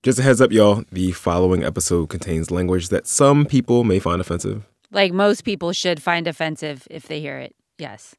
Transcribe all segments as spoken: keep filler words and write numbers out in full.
Just a heads up, y'all. The following episode contains language that some people may find offensive. Like most people should find offensive if they hear it. Yes.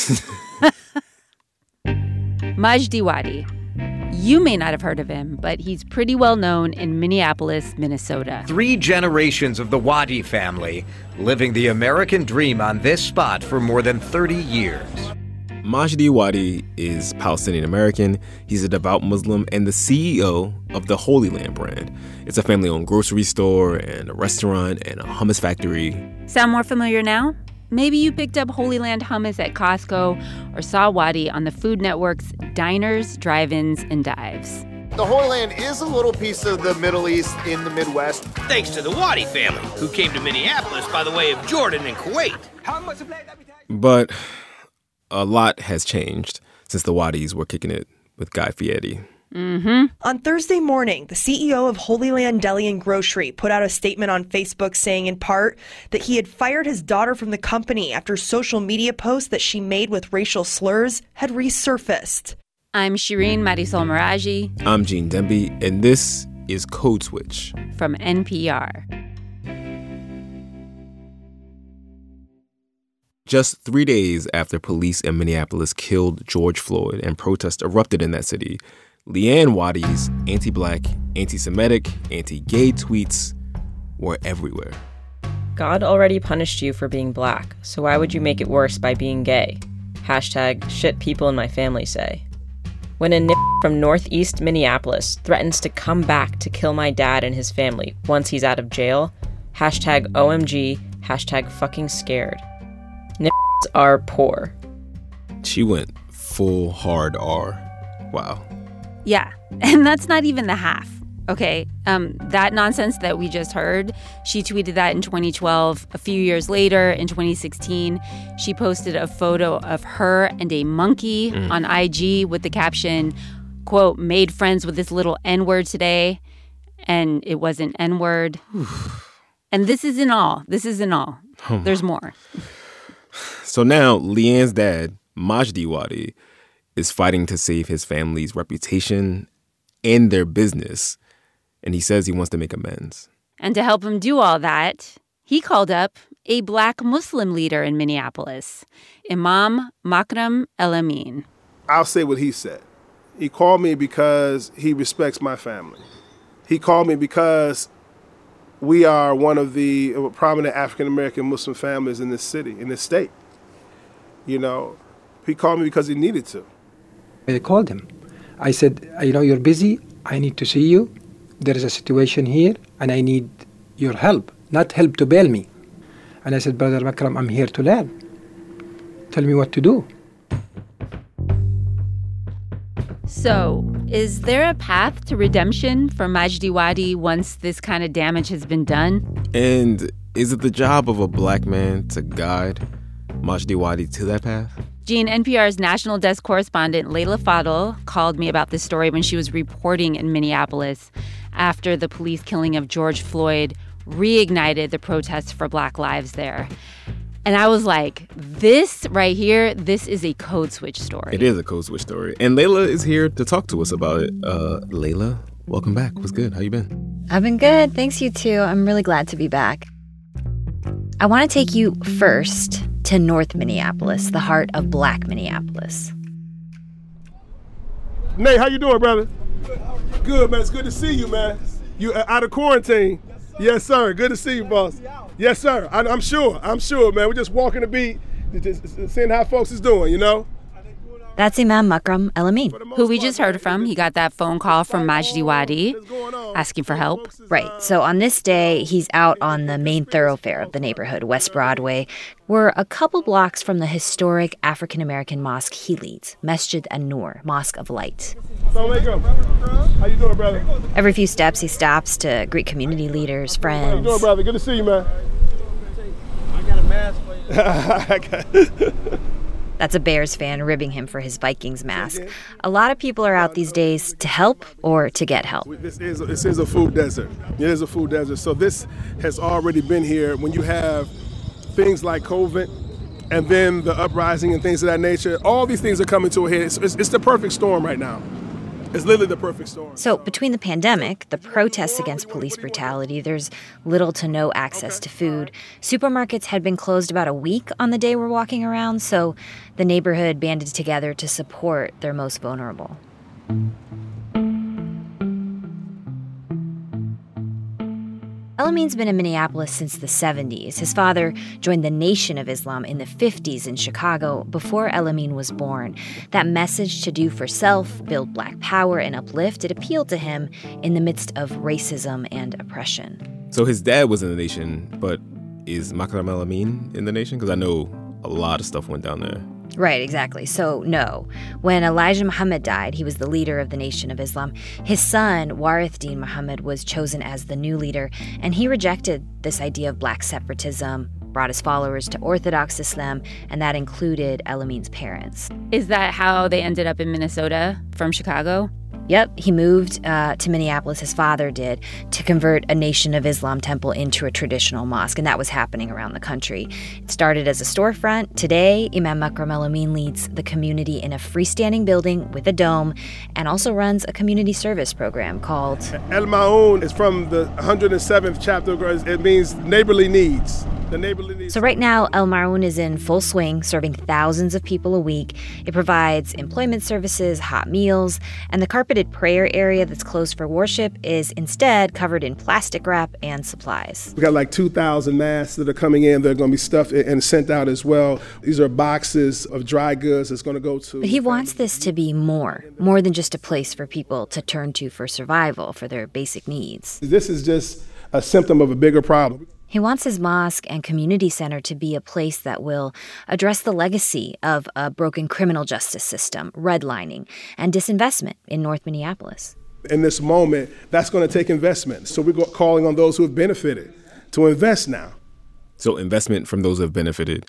Majdi Wadi. You may not have heard of him, but he's pretty well known in Minneapolis, Minnesota. Three generations of the Wadi family living the American dream on this spot for more than thirty years. Majdi Wadi is Palestinian-American. He's a devout Muslim and the C E O of the Holy Land brand. It's a family-owned grocery store and a restaurant and a hummus factory. Sound more familiar now? Maybe you picked up Holy Land hummus at Costco or saw Wadi on the Food Network's Diners, Drive-Ins, and Dives. The Holy Land is a little piece of the Middle East in the Midwest. Thanks to the Wadi family, who came to Minneapolis by the way of Jordan and Kuwait. But a lot has changed since the Wadis were kicking it with Guy Fieri. Mm-hmm. On Thursday morning, the C E O of Holy Land Deli and Grocery put out a statement on Facebook saying, in part, that he had fired his daughter from the company after social media posts that she made with racial slurs had resurfaced. I'm Shireen Marisol Meraji. I'm Gene Demby, and this is Code Switch from N P R. Just three days after police in Minneapolis killed George Floyd and protests erupted in that city, Leanne Wadi's anti-black, anti-Semitic, anti-gay tweets were everywhere. God already punished you for being black, so why would you make it worse by being gay? Hashtag shit people in my family say. When a n- from northeast Minneapolis threatens to come back to kill my dad and his family once he's out of jail, hashtag O M G, hashtag fucking scared. N- are poor. She went full hard R. Wow. Yeah, and that's not even the half, okay? Um, that nonsense that we just heard, she tweeted that in twenty twelve. A few years later, in twenty sixteen, she posted a photo of her and a monkey mm. on I G with the caption, quote, made friends with this little N-word today, and it wasn't N-word. And this isn't all. This isn't all. Oh. There's more. So now Leanne's dad, Majdi Wadi, is fighting to save his family's reputation and their business. And he says he wants to make amends. And to help him do all that, he called up a black Muslim leader in Minneapolis, Imam Makram El-Amin. I'll say what he said. He called me because he respects my family. He called me because we are one of the prominent African-American Muslim families in this city, in this state. You know, he called me because he needed to. I called him. I said, you know, you're busy. I need to see you. There is a situation here, and I need your help, not help to bail me. And I said, Brother Makram, I'm here to learn. Tell me what to do. So, is there a path to redemption for Majdi Wadi once this kind of damage has been done? And is it the job of a black man to guide Majdi Wadi to that path? Gene, N P R's national desk correspondent Leila Fadel called me about this story when she was reporting in Minneapolis after the police killing of George Floyd reignited the protests for Black lives there. And I was like, this right here, this is a code switch story. It is a code switch story. And Leila is here to talk to us about it. Uh, Leila, welcome back. What's good? How you been? I've been good. Thanks, you too. I'm really glad to be back. I want to take you first to North Minneapolis, the heart of Black Minneapolis. Nate, how you doing, brother? Good, man. It's good to see you, man. You out of quarantine? Yes, sir. Good to see you, boss. Yes, sir. I, I'm sure. I'm sure, man. We're just walking the beat, just seeing how folks is doing, you know? That's Imam Makram El-Amin, who we just heard from. He got that phone call from Majdi Wadi asking for help. Right. So on this day, he's out on the main thoroughfare of the neighborhood, West Broadway. We're a couple blocks from the historic African-American mosque he leads, Masjid An-Nur, Mosque of Light. Assalamualaikum. How you doing, brother? Every few steps, he stops to greet community leaders, friends. How you doing, brother? Good to see you, man. I got a mask for you. That's a Bears fan ribbing him for his Vikings mask. A lot of people are out these days to help or to get help. This is, this is a food desert. It is a food desert. So this has already been here. When you have things like COVID and then the uprising and things of that nature, all these things are coming to a head. It's, it's, it's the perfect storm right now. It's literally the perfect storm. So between the pandemic, the protests against police brutality, there's little to no access to food. Supermarkets had been closed about a week on the day we're walking around, so the neighborhood banded together to support their most vulnerable. Elamin's been in Minneapolis since the seventies. His father joined the Nation of Islam in the fifties in Chicago before Elamin was born. That message to do for self, build Black power, and uplift, it appealed to him in the midst of racism and oppression. So his dad was in the Nation, but is Makram Elamin in the Nation? Because I know a lot of stuff went down there. Right, exactly. So, no. When Elijah Muhammad died, he was the leader of the Nation of Islam. His son, Warith Deen Muhammad, was chosen as the new leader, and he rejected this idea of Black separatism, brought his followers to Orthodox Islam, and that included Elamin's parents. Is that how they ended up in Minnesota from Chicago? Yep, he moved uh, to Minneapolis, his father did, to convert a Nation of Islam temple into a traditional mosque, and that was happening around the country. It started as a storefront. Today, Imam Makram Elamin leads the community in a freestanding building with a dome and also runs a community service program called El Ma'un is from the one hundred seventh chapter. It means neighborly needs. The neighborly needs. So right now, El Ma'un is in full swing, serving thousands of people a week. It provides employment services, hot meals, and the carpeted prayer area that's closed for worship is instead covered in plastic wrap and supplies. We got like two thousand masks that are coming in. They're going to be stuffed and sent out as well. These are boxes of dry goods that's going to go to... But he wants this to be more, more than just a place for people to turn to for survival, for their basic needs. This is just a symptom of a bigger problem. He wants his mosque and community center to be a place that will address the legacy of a broken criminal justice system, redlining, and disinvestment in North Minneapolis. In this moment, that's going to take investment. So we're calling on those who have benefited to invest now. So investment from those who have benefited.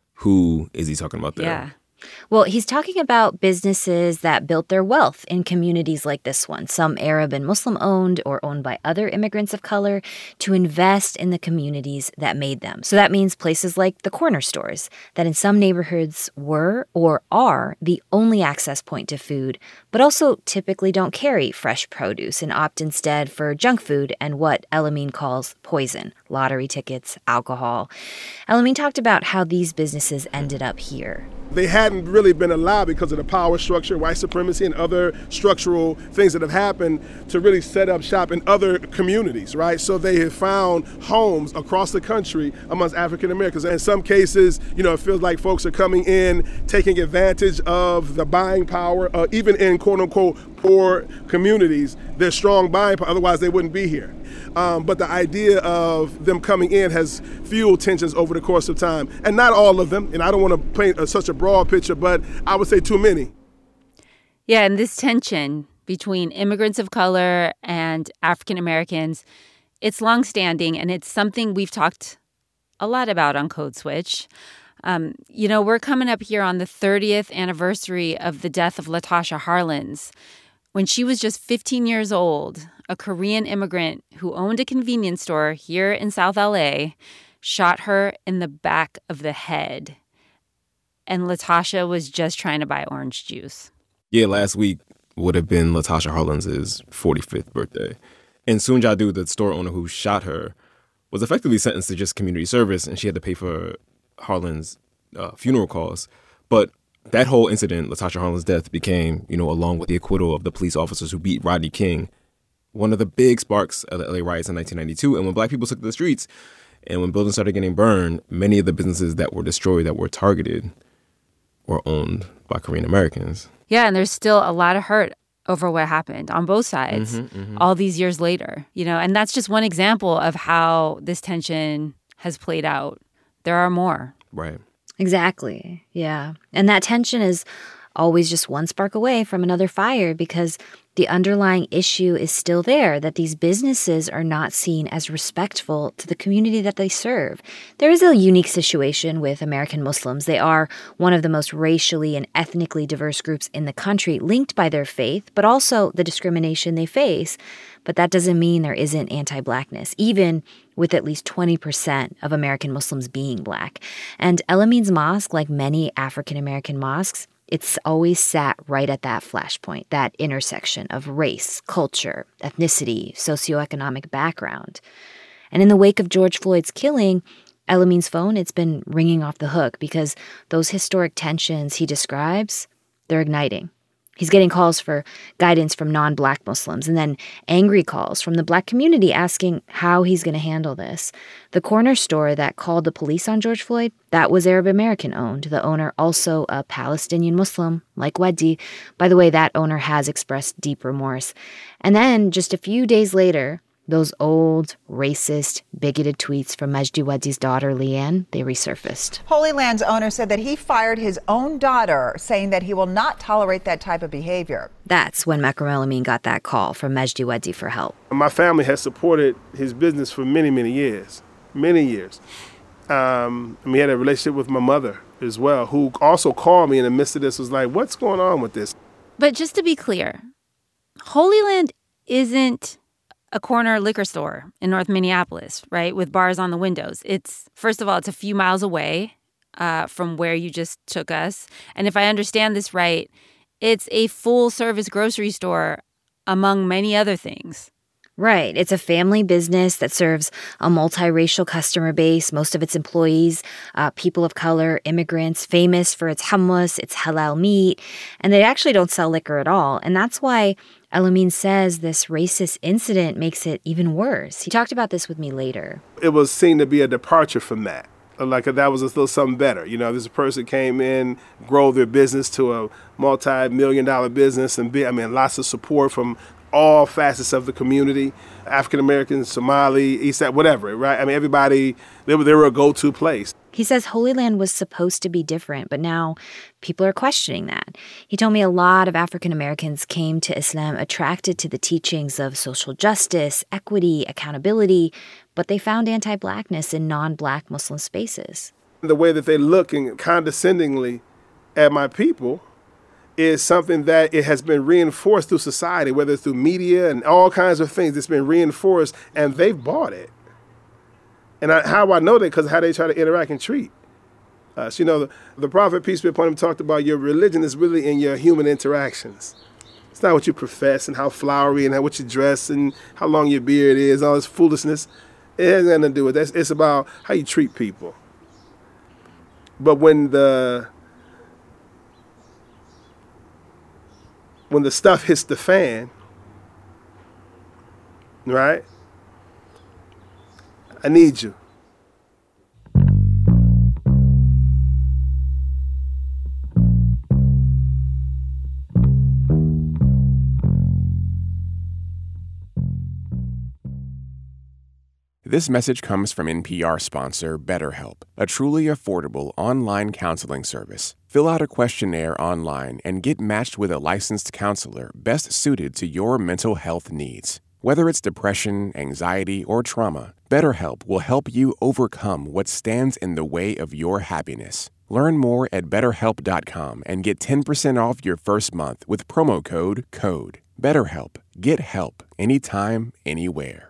Who is he talking about there? Yeah. Well, he's talking about businesses that built their wealth in communities like this one, some Arab and Muslim-owned or owned by other immigrants of color, to invest in the communities that made them. So that means places like the corner stores that in some neighborhoods were or are the only access point to food, but also typically don't carry fresh produce and opt instead for junk food and what Elamin calls poison, lottery tickets, alcohol. Elamin talked about how these businesses ended up here. They hadn't really been allowed because of the power structure, white supremacy, and other structural things that have happened to really set up shop in other communities, right? So they have found homes across the country amongst African Americans. In some cases, you know, it feels like folks are coming in, taking advantage of the buying power, uh, even in quote unquote poor communities. There's strong buying power, otherwise they wouldn't be here. Um, but the idea of them coming in has fueled tensions over the course of time. And not all of them, and I don't want to paint a, such a broad picture, but I would say too many. Yeah, and this tension between immigrants of color and African Americans, it's longstanding, and it's something we've talked a lot about on Code Switch. Um, you know, we're coming up here on the thirtieth anniversary of the death of Latasha Harlins. When she was just fifteen years old, a Korean immigrant who owned a convenience store here in South L A shot her in the back of the head. And Latasha was just trying to buy orange juice. Yeah, last week would have been Latasha Harlins' forty-fifth birthday. And Soon Ja-du, the store owner who shot her, was effectively sentenced to just community service, and she had to pay for Harlins' uh, funeral costs. But that whole incident, Latasha Harlins' death, became, you know, along with the acquittal of the police officers who beat Rodney King, one of the big sparks of the L A riots in nineteen ninety-two. And when black people took to the streets and when buildings started getting burned, many of the businesses that were destroyed, that were targeted, were owned by Korean Americans. Yeah, and there's still a lot of hurt over what happened on both sides mm-hmm, mm-hmm. all these years later. You know, and that's just one example of how this tension has played out. There are more. Right. Exactly. Yeah. And that tension is always just one spark away from another fire because the underlying issue is still there, that these businesses are not seen as respectful to the community that they serve. There is a unique situation with American Muslims. They are one of the most racially and ethnically diverse groups in the country, linked by their faith, but also the discrimination they face. But that doesn't mean there isn't anti-blackness, even with at least twenty percent of American Muslims being black. And Elamin's mosque, like many African American mosques, It's always sat right at that flashpoint, that intersection of race, culture, ethnicity, socioeconomic background. And in the wake of George Floyd's killing, Elamin's phone, it's been ringing off the hook because those historic tensions he describes, they're igniting. He's getting calls for guidance from non-Black Muslims and then angry calls from the Black community asking how he's going to handle this. The corner store that called the police on George Floyd, that was Arab American owned. The owner also a Palestinian Muslim like Weddi. By the way, that owner has expressed deep remorse. And then just a few days later, those old, racist, bigoted tweets from Majdi Weddi's daughter, Leanne, they resurfaced. Holy Land's owner said that he fired his own daughter, saying that he will not tolerate that type of behavior. That's when Makram Elamin got that call from Majdi Weddi for help. My family has supported his business for many, many years, many years. Um, and we had a relationship with my mother as well, who also called me in the midst of this, was like, what's going on with this? But just to be clear, Holy Land isn't a corner liquor store in North Minneapolis, right, with bars on the windows. It's, first of all, it's a few miles away uh, from where you just took us. And if I understand this right, it's a full-service grocery store, among many other things. Right. It's a family business that serves a multiracial customer base, most of its employees, uh, people of color, immigrants, famous for its hummus, its halal meat, and they actually don't sell liquor at all. And that's why Elamin says this racist incident makes it even worse. He talked about this with me later. It was seen to be a departure from that. Like that was a little something better. You know, this person came in, grow their business to a multi-million dollar business, and be, I mean, lots of support from all facets of the community, African Americans, Somali, East Side, whatever, right? I mean, everybody, they were, they were a go-to place. He says Holy Land was supposed to be different, but now people are questioning that. He told me a lot of African Americans came to Islam attracted to the teachings of social justice, equity, accountability, but they found anti-Blackness in non-Black Muslim spaces. The way that they look and condescendingly at my people is something that it has been reinforced through society, whether it's through media and all kinds of things. It's been reinforced, and they've bought it. And I, how I know that? Because of how they try to interact and treat us. You know, the, the Prophet, peace be upon him, talked about your religion is really in your human interactions. It's not what you profess and how flowery and how what you dress and how long your beard is, all this foolishness. It has nothing to do with that. It's about how you treat people. But when the when the stuff hits the fan, right? I need you. This message comes from N P R sponsor BetterHelp, a truly affordable online counseling service. Fill out a questionnaire online and get matched with a licensed counselor best suited to your mental health needs. Whether it's depression, anxiety, or trauma, BetterHelp will help you overcome what stands in the way of your happiness. Learn more at better help dot com and get ten percent off your first month with promo code CODE. BetterHelp. Get help anytime, anywhere.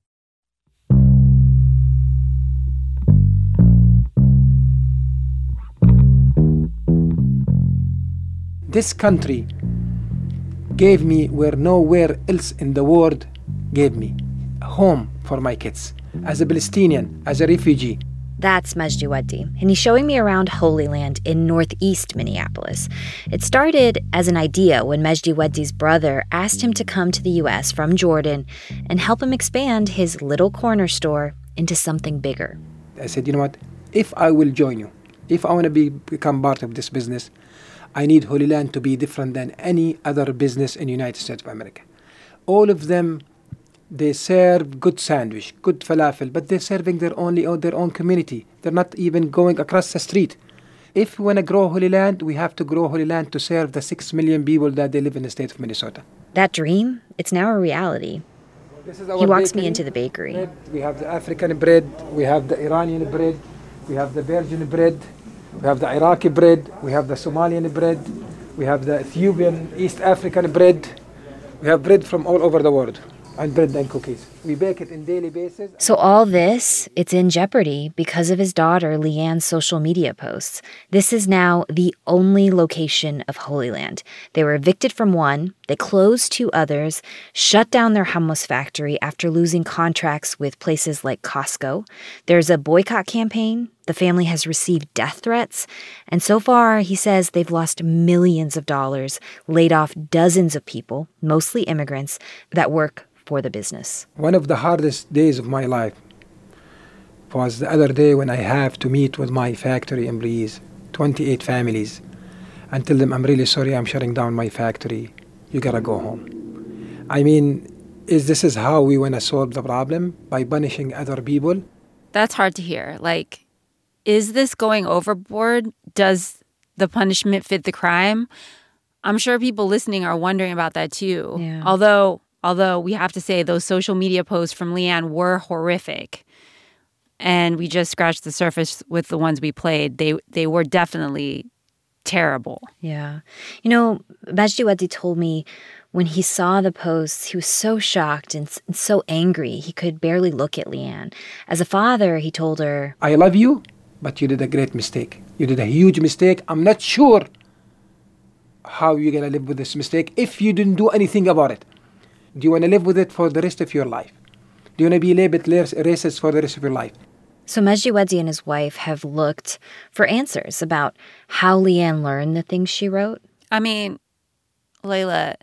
This country gave me where nowhere else in the world gave me a home for my kids, as a Palestinian, as a refugee. That's Majdi Weddi, and he's showing me around Holy Land in northeast Minneapolis. It started as an idea when Majdi Weddi's brother asked him to come to the U S from Jordan and help him expand his little corner store into something bigger. I said, you know what, if I will join you, if I want to be, become part of this business, I need Holy Land to be different than any other business in the United States of America. All of them, they serve good sandwich, good falafel, but they're serving their only their own community. They're not even going across the street. If we want to grow Holy Land, we have to grow Holy Land to serve the six million people that they live in the state of Minnesota. That dream, it's now a reality. This is our he walks bakery. me into the bakery. Bread. We have the African bread, we have the Iranian bread, we have the Virgin bread, we have the Iraqi bread, we have the Somalian bread, we have the Ethiopian, East African bread. We have bread from all over the world. and bread and cookies. We bake it on daily basis. So all this, it's in jeopardy because of his daughter Leanne's social media posts. This is now the only location of Holy Land. They were evicted from one, they closed two others, shut down their hummus factory after losing contracts with places like Costco. There's a boycott campaign. The family has received death threats. And so far, he says they've lost millions of dollars, laid off dozens of people, mostly immigrants, that work for the business. One of the hardest days of my life was the other day when I have to meet with my factory employees, twenty-eight families, and tell them, I'm really sorry, I'm shutting down my factory. You gotta go home. I mean, is this is how we want to solve the problem? By punishing other people? That's hard to hear. Like, is this going overboard? Does the punishment fit the crime? I'm sure people listening are wondering about that too. Yeah. Although... Although we have to say those social media posts from Leanne were horrific. And we just scratched the surface with the ones we played. They they were definitely terrible. Yeah. You know, Majdi Waddi told me when he saw the posts, he was so shocked and, and so angry, he could barely look at Leanne. As a father, he told her, I love you, but you did a great mistake. You did a huge mistake. I'm not sure how you're going to live with this mistake if you didn't do anything about it. Do you want to live with it for the rest of your life? Do you want to be labeled racist for the rest of your life? So Majdi Waddi and his wife have looked for answers about how Leanne learned the things she wrote. I mean, Layla,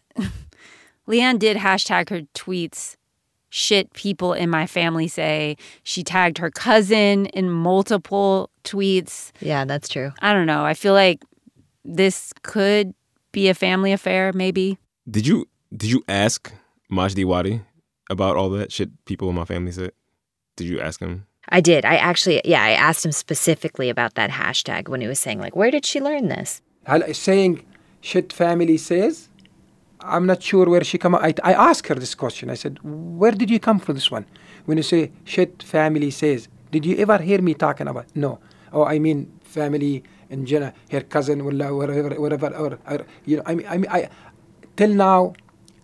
Leanne did hashtag her tweets, shit people in my family say. She tagged her cousin in multiple tweets. Yeah, that's true. I don't know. I feel like this could be a family affair, maybe. Did you did you ask Majdi Waddi about all that shit people in my family said? Did you ask him? I did. I actually, yeah, I asked him specifically about that hashtag when he was saying, like, where did she learn this? Saying shit family says, I'm not sure where she come. I, I asked her this question. I said, where did you come from this one? When you say shit family says, did you ever hear me talking about? No. Oh, I mean family in general, her cousin, or whatever, whatever, or, or you know, I mean, I mean, I till now,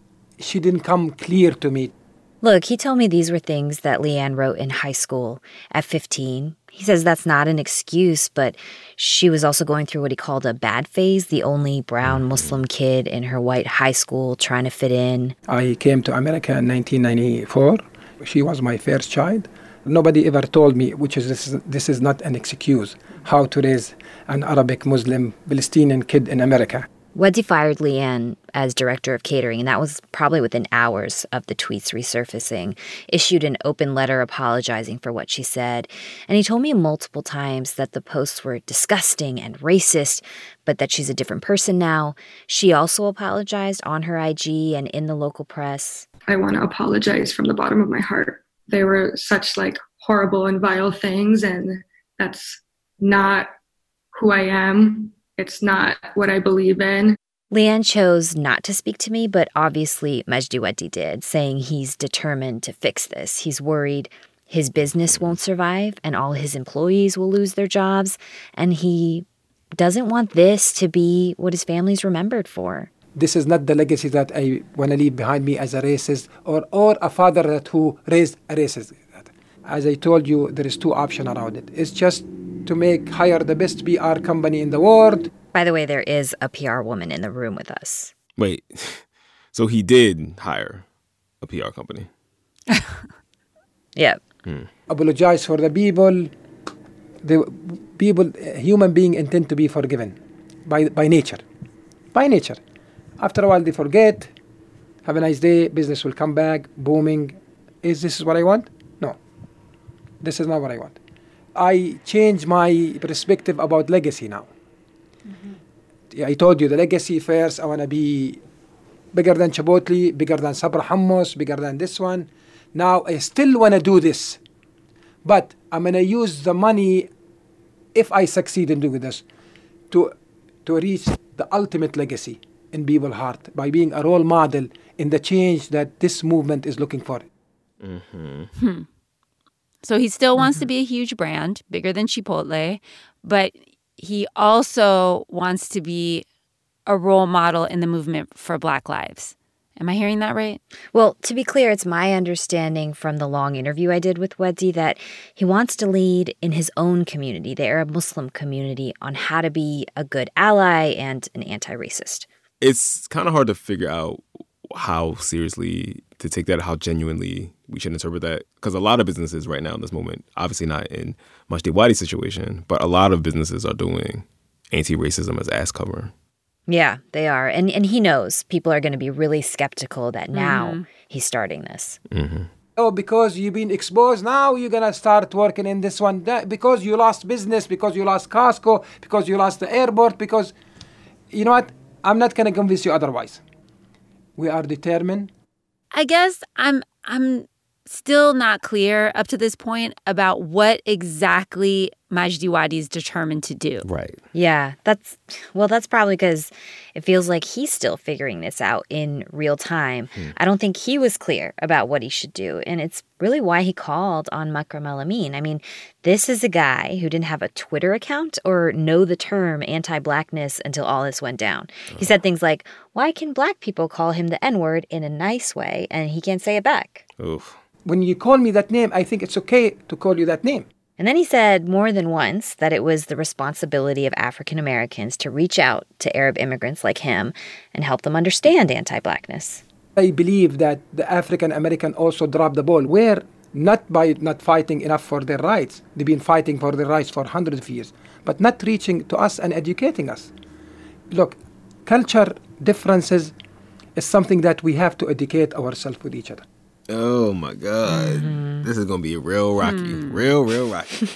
she didn't come clear to me. Look, he told me these were things that Leanne wrote in high school at fifteen. He says that's not an excuse, but she was also going through what he called a bad phase, the only brown Muslim kid in her white high school trying to fit in. I came to America in nineteen ninety-four. She was my first child. Nobody ever told me, which is this, this is not an excuse, how to raise an Arabic Muslim Palestinian kid in America. Waddi fired Leanne as director of catering, and that was probably within hours of the tweets resurfacing, issued an open letter apologizing for what she said. And he told me multiple times that the posts were disgusting and racist, but that she's a different person now. She also apologized on her I G and in the local press. I want to apologize from the bottom of my heart. They were such like horrible and vile things, and that's not who I am. It's not what I believe in. Leanne chose not to speak to me, but obviously Majdi Waddi did, saying he's determined to fix this. He's worried his business won't survive and all his employees will lose their jobs, and he doesn't want this to be what his family's remembered for. This is not the legacy that I want to leave behind me as a racist or, or a father that who raised a racist. As I told you, there is two options around it. It's just to make hire the best P R company in the world. By the way, there is a P R woman in the room with us. Wait, so he did hire a P R company? Yep. Hmm. Apologize for the people. The people, human being intend to be forgiven by by nature. By nature. After a while, they forget. Have a nice day. Business will come back, booming. Is this what I want? No. This is not what I want. I changed my perspective about legacy now. Mm-hmm. I told you the legacy first. I want to be bigger than Chipotle, bigger than Sabra Hummus, bigger than this one. Now I still want to do this, but I'm going to use the money, if I succeed in doing this, to to reach the ultimate legacy in people's heart by being a role model in the change that this movement is looking for. Mm-hmm. Hmm. So he still wants mm-hmm. to be a huge brand, bigger than Chipotle, but he also wants to be a role model in the movement for Black lives. Am I hearing that right? Well, to be clear, it's my understanding from the long interview I did with Weddi that he wants to lead in his own community, the Arab Muslim community, on how to be a good ally and an anti-racist. It's kind of hard to figure out how seriously to take that, how genuinely we should interpret that. Because a lot of businesses right now in this moment, obviously not in Majdi Wadi's situation, but a lot of businesses are doing anti-racism as ass cover. Yeah, they are. And and he knows people are going to be really skeptical that now Mm-hmm. he's starting this. Mm-hmm. Oh, because you've been exposed, now you're going to start working in this one. That, because you lost business, because you lost Costco, because you lost the airport, because, you know what? I'm not going to convince you otherwise. We are determined. I guess I'm I'm still not clear up to this point about what exactly Majdi Wadi is determined to do. Right. Yeah, that's, well, that's probably because it feels like he's still figuring this out in real time. Hmm. I don't think he was clear about what he should do. And it's really why he called on Makram El-Amin. I mean, this is a guy who didn't have a Twitter account or know the term anti-blackness until all this went down. He said things like, why can black people call him the N-word in a nice way and he can't say it back? Oof. When you call me that name, I think it's okay to call you that name. And then he said more than once that it was the responsibility of African Americans to reach out to Arab immigrants like him and help them understand anti-blackness. I believe that the African American also dropped the ball. Where not by not fighting enough for their rights. They've been fighting for their rights for hundreds of years, but not reaching to us and educating us. Look, culture differences is something that we have to educate ourselves with each other. Oh, my God. Mm-hmm. This is going to be real rocky. Hmm. Real, real rocky.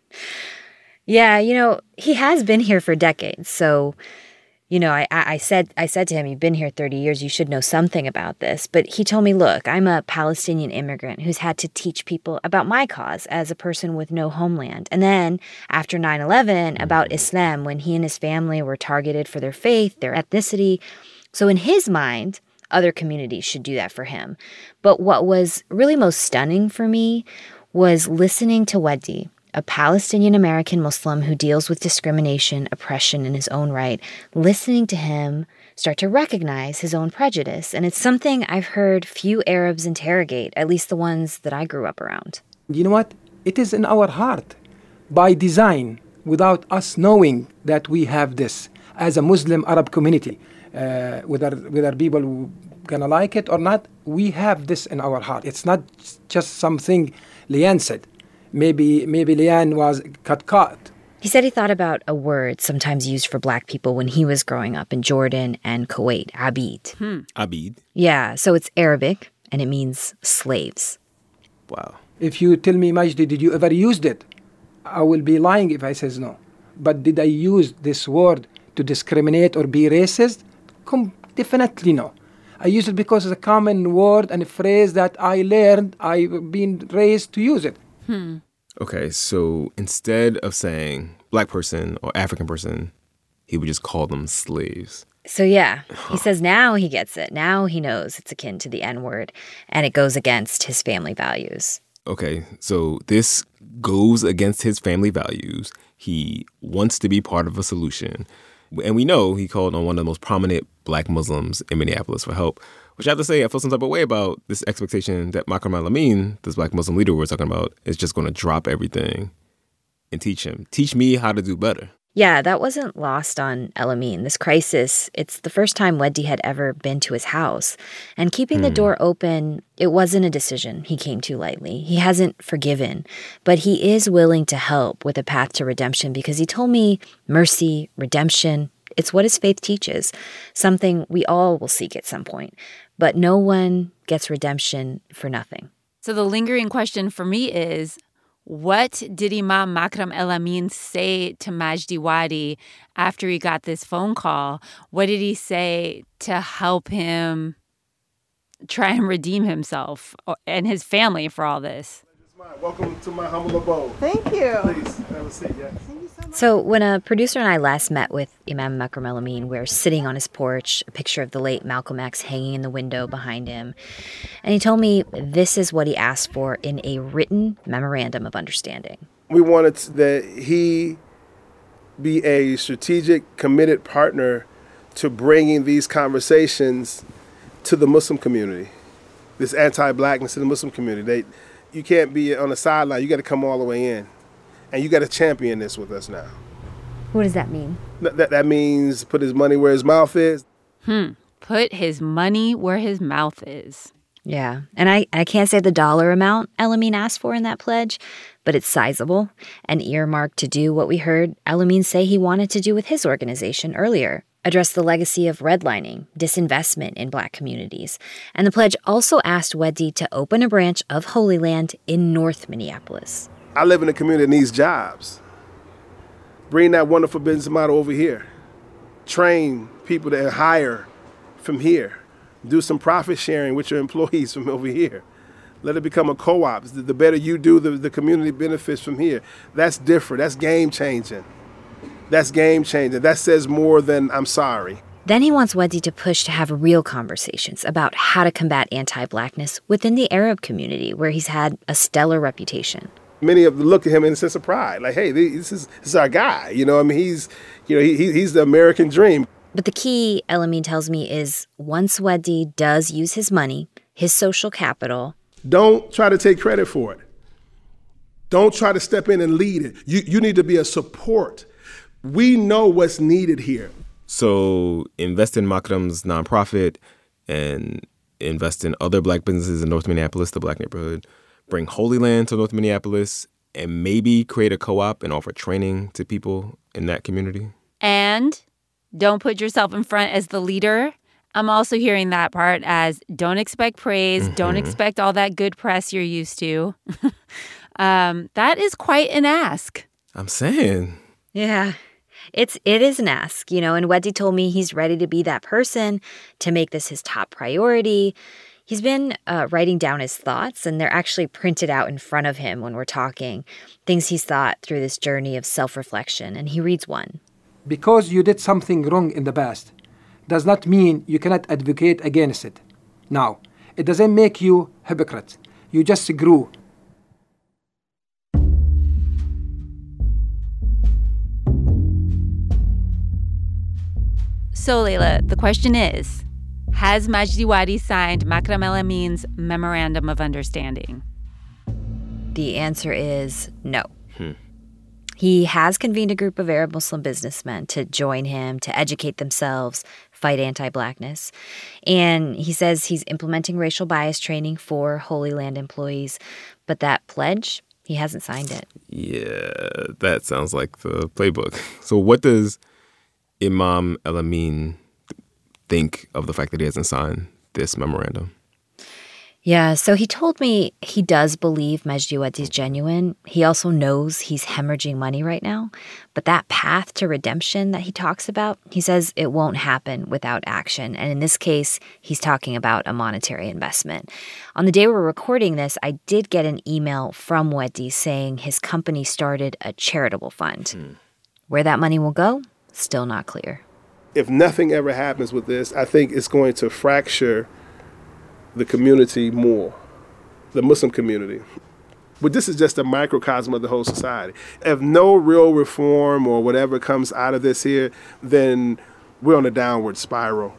Yeah, you know, he has been here for decades. So, you know, I, I said I said to him, you've been here thirty years. You should know something about this. But he told me, look, I'm a Palestinian immigrant who's had to teach people about my cause as a person with no homeland. And then after nine eleven, about Islam, when he and his family were targeted for their faith, their ethnicity. So in his mind, other communities should do that for him. But what was really most stunning for me was listening to Weddi, a Palestinian American Muslim who deals with discrimination, oppression in his own right, listening to him start to recognize his own prejudice. And it's something I've heard few Arabs interrogate, at least the ones that I grew up around. You know what? It is in our heart, by design, without us knowing that we have this as a Muslim Arab community. Uh, whether whether people gonna like it or not, we have this in our heart. It's not just something Leanne said. Maybe maybe Leanne was cut caught. He said he thought about a word sometimes used for black people when he was growing up in Jordan and Kuwait, abid. Hmm. Abid? Yeah, so it's Arabic and it means slaves. Wow. If you tell me, Majdi, did you ever use it? I will be lying if I says no. But did I use this word to discriminate or be racist? Com- definitely no. I use it because it's a common word and a phrase that I learned, I've been raised to use it. Hmm. Okay, so instead of saying black person or African person, he would just call them slaves. So yeah, he says now he gets it. Now he knows it's akin to the N-word and it goes against his family values. Okay, so this goes against his family values. He wants to be part of a solution. And we know he called on one of the most prominent black Muslims in Minneapolis for help, which I have to say, I feel some type of way about this expectation that Makram El-Amin, this black Muslim leader we're talking about, is just going to drop everything and teach him. Teach me how to do better. Yeah, that wasn't lost on El-Amin. This crisis, it's the first time Weddi had ever been to his house. And keeping hmm. the door open, it wasn't a decision he came to lightly. He hasn't forgiven, but he is willing to help with a path to redemption because he told me mercy, redemption, it's what his faith teaches, something we all will seek at some point. But no one gets redemption for nothing. So the lingering question for me is, what did Imam Makram El-Amin say to Majdi Wadi after he got this phone call? What did he say to help him try and redeem himself and his family for all this? Welcome to my humble abode. Thank you. Please, have a seat, yes. Thank you so much. So when a producer and I last met with Imam Makram El-Amin, we were sitting on his porch, a picture of the late Malcolm X hanging in the window behind him. And he told me this is what he asked for in a written memorandum of understanding. We wanted that he be a strategic, committed partner to bringing these conversations to the Muslim community, this anti-blackness in the Muslim community. They, you can't be on the sideline. You got to come all the way in. And you got to champion this with us now. What does that mean? That, that means put his money where his mouth is. Hmm. Put his money where his mouth is. Yeah. And I, I can't say the dollar amount Elamine asked for in that pledge, but it's sizable and earmarked to do what we heard Elamine say he wanted to do with his organization earlier, address the legacy of redlining, disinvestment in Black communities. And the pledge also asked Weddi to open a branch of Holy Land in North Minneapolis. I live in a community that needs jobs. Bring that wonderful business model over here. Train people to hire from here. Do some profit sharing with your employees from over here. Let it become a co-op. The better you do, the, the community benefits from here. That's different. That's game changing. That's game changing. That says more than I'm sorry. Then he wants Weddi to push to have real conversations about how to combat anti-Blackness within the Arab community, where he's had a stellar reputation. Many of them look at him in a sense of pride, like, hey, this is this is our guy. You know, I mean, he's, you know, he, he's the American dream. But the key, Elamine tells me, is once Weddi does use his money, his social capital. Don't try to take credit for it. Don't try to step in and lead it. You you need to be a support. We know what's needed here. So invest in Makram's nonprofit and invest in other Black businesses in North Minneapolis, the Black neighborhood. Bring Holy Land to North Minneapolis and maybe create a co-op and offer training to people in that community. And don't put yourself in front as the leader. I'm also hearing that part as don't expect praise. Mm-hmm. Don't expect all that good press you're used to. um, that is quite an ask. I'm saying. Yeah, it's it is an ask, you know, and Weddi told me he's ready to be that person, to make this his top priority. He's been uh, writing down his thoughts, and they're actually printed out in front of him when we're talking, things he's thought through this journey of self-reflection, and he reads one. Because you did something wrong in the past does not mean you cannot advocate against it. Now, it doesn't make you hypocrite. You just grew. So, Layla, the question is, has Majdi Wadi signed Makram Elamine's Memorandum of Understanding? The answer is no. Hmm. He has convened a group of Arab Muslim businessmen to join him, to educate themselves, fight anti-Blackness. And he says he's implementing racial bias training for Holy Land employees. But that pledge, he hasn't signed it. Yeah, that sounds like the playbook. So what does Imam Elamine think of the fact that he hasn't signed this memorandum? Yeah, so he told me he does believe Majdi Wadi's genuine. He also knows he's hemorrhaging money right now. But that path to redemption that he talks about, he says it won't happen without action. And in this case, he's talking about a monetary investment. On the day we're recording this, I did get an email from Weddi saying his company started a charitable fund. Hmm. Where that money will go, still not clear. If nothing ever happens with this, I think it's going to fracture the community more, the Muslim community. But this is just a microcosm of the whole society. If no real reform or whatever comes out of this here, then we're on a downward spiral.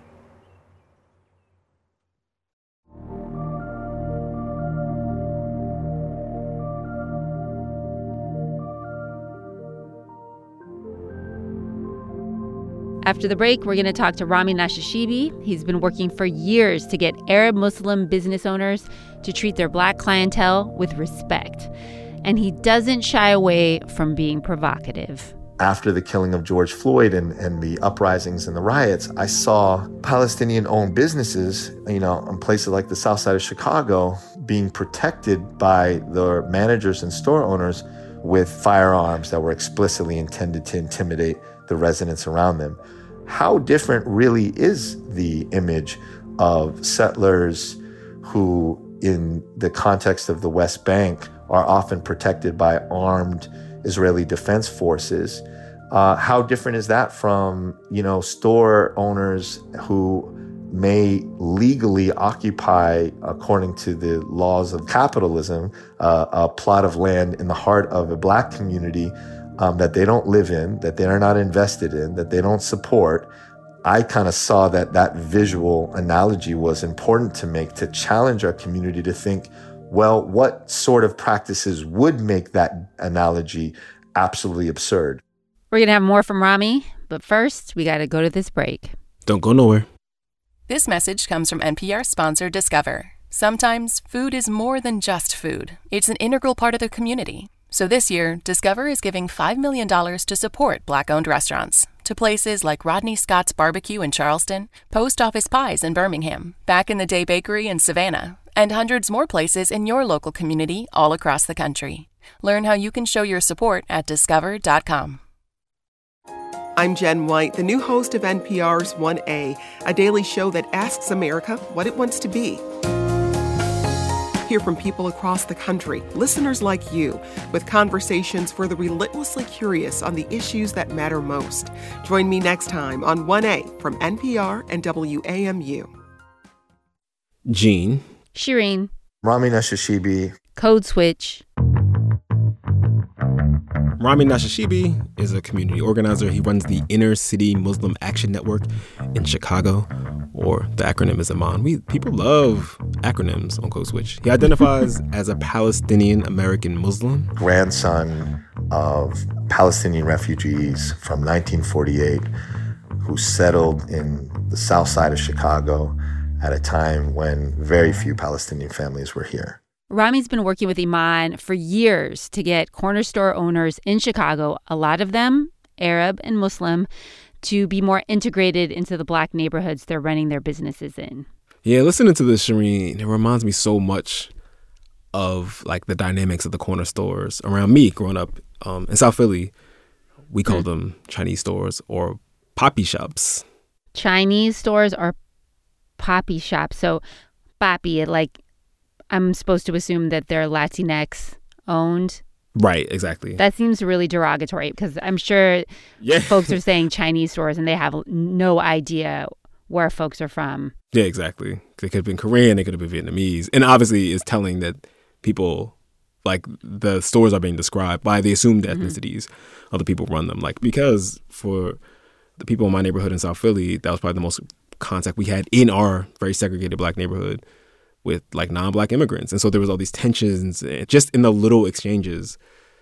After the break, we're going to talk to Rami Nashashibi. He's been working for years to get Arab Muslim business owners to treat their Black clientele with respect. And he doesn't shy away from being provocative. After the killing of George Floyd and, and the uprisings and the riots, I saw Palestinian-owned businesses, you know, in places like the south side of Chicago, being protected by their managers and store owners with firearms that were explicitly intended to intimidate the residents around them. How different really is the image of settlers who, in the context of the West Bank, are often protected by armed Israeli defense forces? Uh, how different is that from, you know, store owners who may legally occupy, according to the laws of capitalism, uh, a plot of land in the heart of a Black community Um, that they don't live in, that they are not invested in, that they don't support, I kind of saw that that visual analogy was important to make, to challenge our community to think, well, what sort of practices would make that analogy absolutely absurd? We're going to have more from Rami, but first, we got to go to this break. Don't go nowhere. This message comes from N P R sponsor Discover. Sometimes food is more than just food. It's an integral part of the community. So this year, Discover is giving five million dollars to support Black-owned restaurants, to places like Rodney Scott's Barbecue in Charleston, Post Office Pies in Birmingham, Back in the Day Bakery in Savannah, and hundreds more places in your local community all across the country. Learn how you can show your support at discover dot com. I'm Jen White, the new host of N P R's one A, a daily show that asks America what it wants to be. Hear from people across the country, listeners like you, with conversations for the relentlessly curious on the issues that matter most. Join me next time on one A from N P R and W A M U. Gene. Shireen. Rami Nashashibi. Code Switch. Rami Nashashibi is a community organizer. He runs the Inner City Muslim Action Network in Chicago, or the acronym is Aman. We people love acronyms on Code Switch. He identifies as a Palestinian American Muslim. Grandson of Palestinian refugees from nineteen forty-eight who settled in the south side of Chicago at a time when very few Palestinian families were here. Rami's been working with Iman for years to get corner store owners in Chicago, a lot of them Arab and Muslim, to be more integrated into the Black neighborhoods they're running their businesses in. Yeah, listening to this, Shireen, it reminds me so much of like the dynamics of the corner stores around me growing up um, in South Philly. We called mm. them Chinese stores or poppy shops. Chinese stores are poppy shops. So poppy, like, I'm supposed to assume that they're Latinx owned. Right, exactly. That seems really derogatory because I'm sure yeah. folks are saying Chinese stores and they have no idea where folks are from. Yeah, exactly. They could have been Korean, they could have been Vietnamese. And obviously it's telling that people, like the stores are being described by the assumed ethnicities mm-hmm. of the people who run them. Like, because for the people in my neighborhood in South Philly, that was probably the most contact we had in our very segregated Black neighborhood with like non-Black immigrants. And so there was all these tensions just in the little exchanges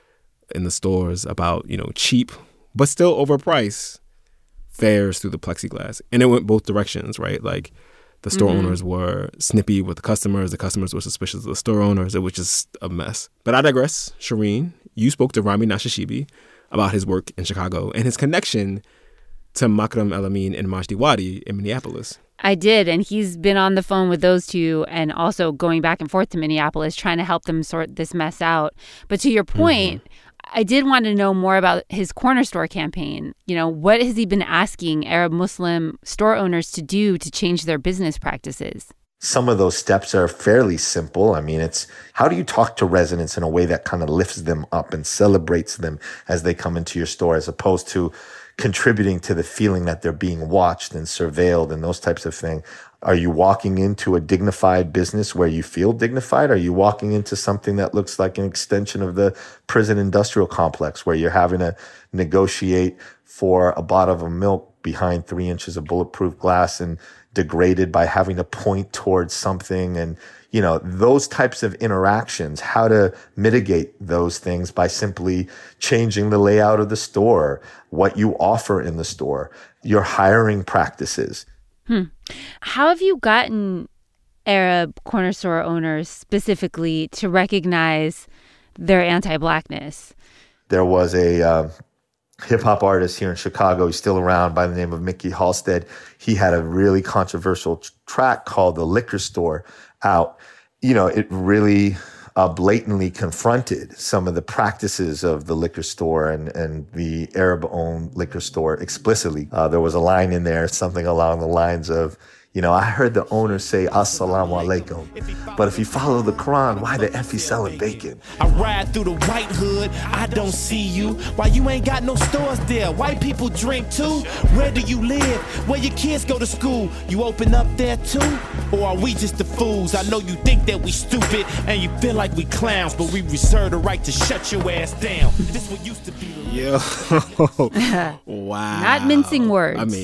in the stores about, you know, cheap, but still overpriced fares through the plexiglass. And it went both directions, right? Like the store mm-hmm. owners were snippy with the customers. The customers were suspicious of the store owners. It was just a mess. But I digress. Shireen, you spoke to Rami Nashashibi about his work in Chicago and his connection to Makram El-Amin and Majdi Wadi in Minneapolis. I did, and he's been on the phone with those two and also going back and forth to Minneapolis trying to help them sort this mess out. But to your point, mm-hmm. I did want to know more about his corner store campaign. You know, what has he been asking Arab Muslim store owners to do to change their business practices? Some of those steps are fairly simple. I mean, it's how do you talk to residents in a way that kind of lifts them up and celebrates them as they come into your store, as opposed to contributing to the feeling that they're being watched and surveilled and those types of things. Are you walking into a dignified business where you feel dignified? Are you walking into something that looks like an extension of the prison industrial complex where you're having to negotiate for a bottle of milk behind three inches of bulletproof glass and degraded by having to point towards something? And, you know, those types of interactions, how to mitigate those things by simply changing the layout of the store, what you offer in the store, your hiring practices. Hmm. How have you gotten Arab corner store owners specifically to recognize their anti-Blackness? There was a uh, hip-hop artist here in Chicago, he's still around, by the name of Mickey Halstead. He had a really controversial track called The Liquor Store out. You know, it really uh, blatantly confronted some of the practices of the liquor store and, and the Arab-owned liquor store explicitly. Uh, there was a line in there, something along the lines of, you know, I heard the owner say, Assalamu alaikum. But if you follow the Quran, why the F you selling bacon? I ride through the white hood, I don't see you. Why you ain't got no stores there? White people drink too? Where do you live? Where your kids go to school? You open up there too? Or are we just the fools? I know you think that we stupid and you feel like we clowns, but we reserve the right to shut your ass down. This what used to be the Yo, wow. Not mincing words. I mean,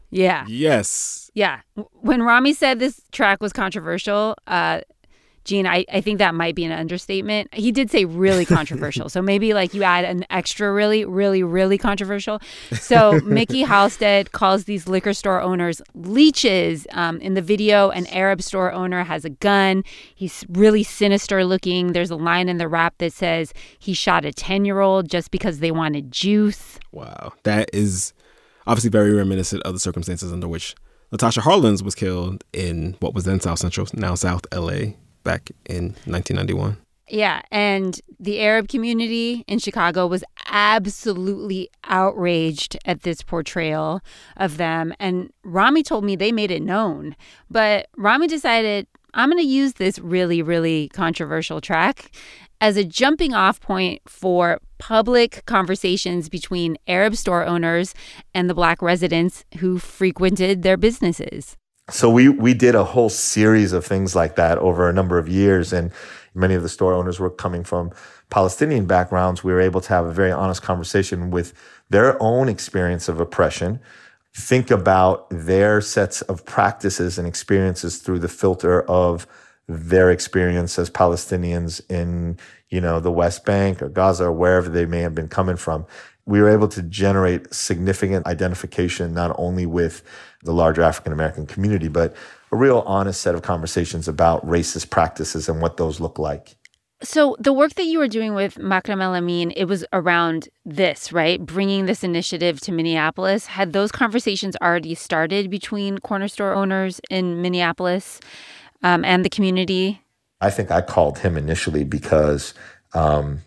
Yeah. Yes. Yeah. When Rami said this track was controversial, uh, Gene, I, I think that might be an understatement. He did say really controversial. So maybe like you add an extra really, really, really controversial. So Mickey Halstead calls these liquor store owners leeches. Um, in the video, an Arab store owner has a gun. He's really sinister looking. There's a line in the rap that says he shot a ten-year-old just because they wanted juice. Wow. That is obviously very reminiscent of the circumstances under which Latasha Harlins was killed in what was then South Central, now South L A, back in nineteen ninety-one. Yeah, and the Arab community in Chicago was absolutely outraged at this portrayal of them. And Rami told me they made it known. But Rami decided, I'm going to use this really, really controversial track as a jumping off point for public conversations between Arab store owners and the Black residents who frequented their businesses. So we we did a whole series of things like that over a number of years, and many of the store owners were coming from Palestinian backgrounds. We were able to have a very honest conversation with their own experience of oppression, think about their sets of practices and experiences through the filter of their experience as Palestinians in, you know, the West Bank or Gaza or wherever they may have been coming from. We were able to generate significant identification not only with the larger African-American community, but a real honest set of conversations about racist practices and what those look like. So the work that you were doing with Makram El-Amin, it was around this, right? Bringing this initiative to Minneapolis. Had those conversations already started between corner store owners in Minneapolis um, and the community? I think I called him initially because um,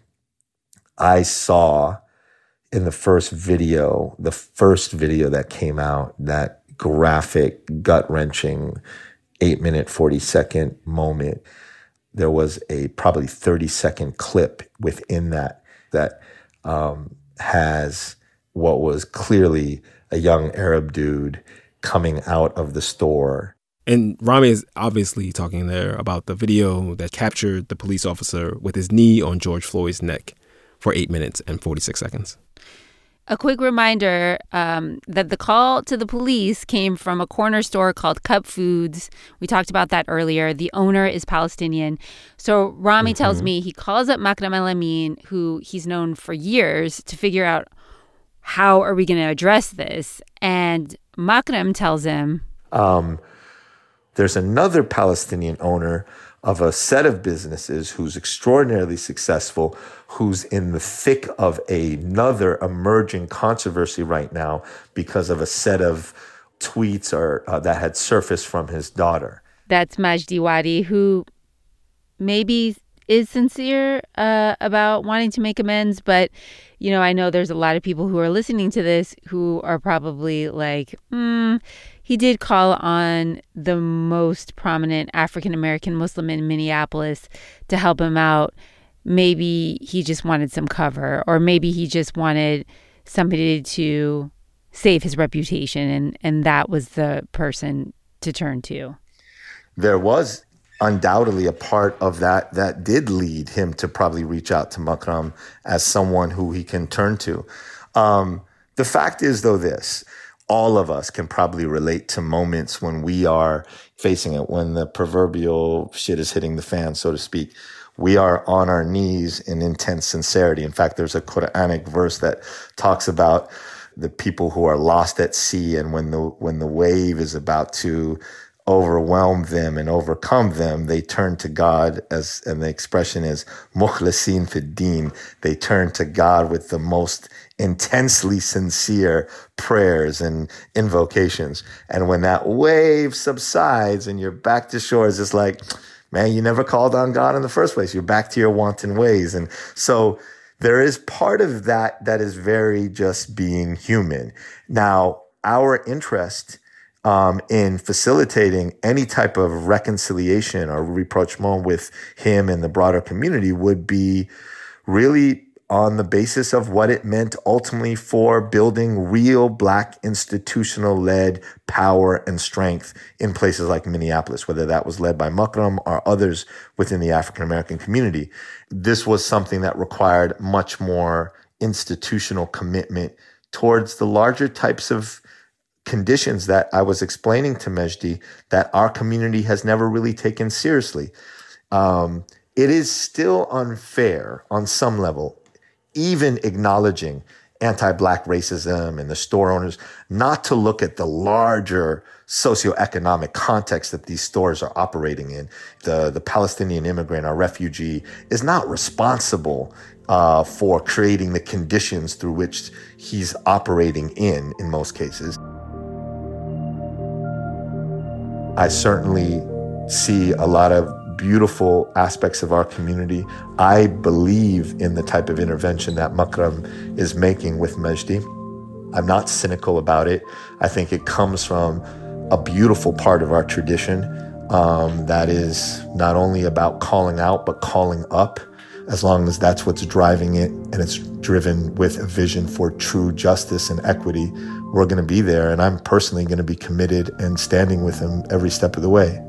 I saw in the first video, the first video that came out, that graphic, gut-wrenching, eight-minute, forty-second moment, there was a probably thirty-second clip within that that um, has what was clearly a young Arab dude coming out of the store. And Rami is obviously talking there about the video that captured the police officer with his knee on George Floyd's neck for eight minutes and forty-six seconds. A quick reminder um, that the call to the police came from a corner store called Cup Foods. We talked about that earlier. The owner is Palestinian. So Rami mm-hmm. tells me he calls up Makram El-Amin, who he's known for years, to figure out how are we going to address this. And Makram tells him, um, there's another Palestinian owner of a set of businesses who's extraordinarily successful, who's in the thick of another emerging controversy right now because of a set of tweets or uh, that had surfaced from his daughter. That's Majdi Wadi, who maybe is sincere uh, about wanting to make amends. But, you know, I know there's a lot of people who are listening to this who are probably like, hmm, he did call on the most prominent African-American Muslim in Minneapolis to help him out. Maybe he just wanted some cover, or maybe he just wanted somebody to save his reputation, and, and that was the person to turn to. There was undoubtedly a part of that that did lead him to probably reach out to Makram as someone who he can turn to. Um, the fact is, though, this, all of us can probably relate to moments when we are facing it, when the proverbial shit is hitting the fan, so to speak. We are on our knees in intense sincerity. In fact, there's a Quranic verse that talks about the people who are lost at sea, and when the when the wave is about to overwhelm them and overcome them, they turn to God, as and the expression is mukhlisin fid din. They turn to God with the most intensely sincere prayers and invocations. And when that wave subsides and you're back to shore, it's just like, man, you never called on God in the first place. You're back to your wanton ways. And so there is part of that that is very just being human. Now, our interest um, in facilitating any type of reconciliation or rapprochement with him and the broader community would be really on the basis of what it meant ultimately for building real Black institutional-led power and strength in places like Minneapolis, whether that was led by Makram or others within the African-American community. This was something that required much more institutional commitment towards the larger types of conditions that I was explaining to Mejdi that our community has never really taken seriously. Um, it is still unfair on some level, even acknowledging anti-Black racism and the store owners, not to look at the larger socioeconomic context that these stores are operating in. The, the Palestinian immigrant or refugee is not responsible uh, for creating the conditions through which he's operating in, in most cases. I certainly see a lot of beautiful aspects of our community. I believe in the type of intervention that Makram is making with Mejdi. I'm not cynical about it. I think it comes from a beautiful part of our tradition um, that is not only about calling out, but calling up. As long as that's what's driving it and it's driven with a vision for true justice and equity, we're going to be there. And I'm personally going to be committed and standing with him every step of the way.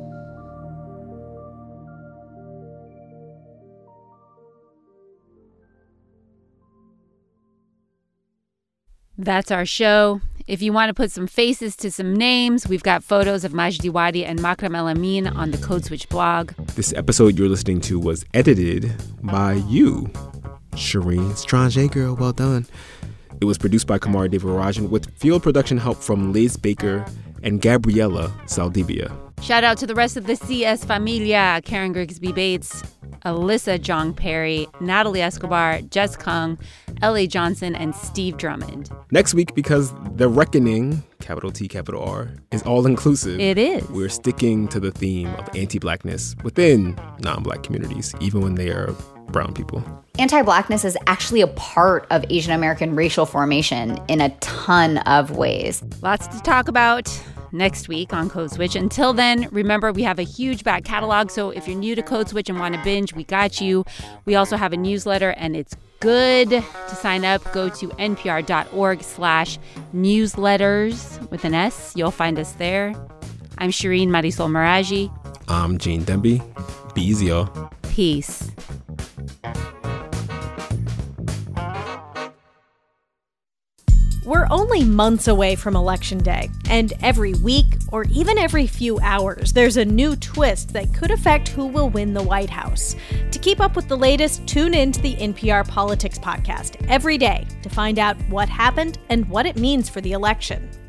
That's our show. If you want to put some faces to some names, we've got photos of Majdi Wadi and Makram El-Amin on the Code Switch blog. This episode you're listening to was edited by you, Shireen Stranger, girl. Well done. It was produced by Kamar Devarajan with field production help from Liz Baker and Gabriela Saldivia. Shout out to the rest of the C S Familia, Karen Grigsby Bates, Alyssa Jong Perry, Natalie Escobar, Jess Kung, L A Johnson, and Steve Drummond. Next week, because The Reckoning, capital T, capital R, is all-inclusive. It is. We're sticking to the theme of anti-Blackness within non-Black communities, even when they are brown people. Anti-Blackness is actually a part of Asian American racial formation in a ton of ways. Lots to talk about next week on Code Switch. Until then, remember, we have a huge back catalog, so if you're new to Code Switch and want to binge, we got you. We also have a newsletter, and it's good. To sign up, go to npr.org slash newsletters with an S. You'll find us there. I'm Shireen Marisol Meraji. I'm Gene Demby. Be easy, y'all. Peace. We're only months away from Election Day, and every week, or even every few hours, there's a new twist that could affect who will win the White House. To keep up with the latest, tune in to the N P R Politics Podcast every day to find out what happened and what it means for the election.